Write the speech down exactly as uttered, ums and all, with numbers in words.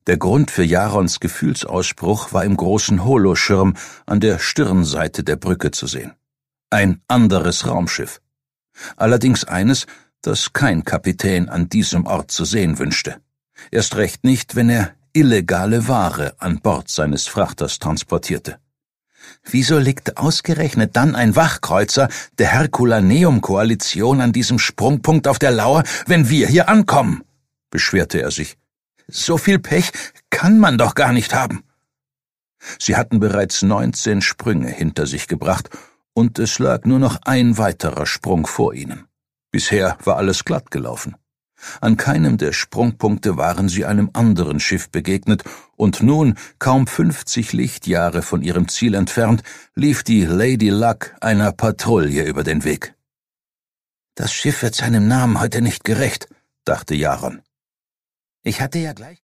Der Grund für Jarons Gefühlsausbruch war im großen Holoschirm an der Stirnseite der Brücke zu sehen. Ein anderes Raumschiff. Allerdings eines, das kein Kapitän an diesem Ort zu sehen wünschte. Erst recht nicht, wenn er illegale Ware an Bord seines Frachters transportierte. Wieso liegt ausgerechnet dann ein Wachkreuzer der Herculaneum-Koalition an diesem Sprungpunkt auf der Lauer, wenn wir hier ankommen? Beschwerte er sich. So viel Pech kann man doch gar nicht haben. Sie hatten bereits neunzehn Sprünge hinter sich gebracht, und es lag nur noch ein weiterer Sprung vor ihnen. Bisher war alles glatt gelaufen. An keinem der Sprungpunkte waren sie einem anderen Schiff begegnet, und nun, kaum fünfzig Lichtjahre von ihrem Ziel entfernt, lief die Lady Luck einer Patrouille über den Weg. »Das Schiff wird seinem Namen heute nicht gerecht«, dachte Jaron. »Ich hatte ja gleich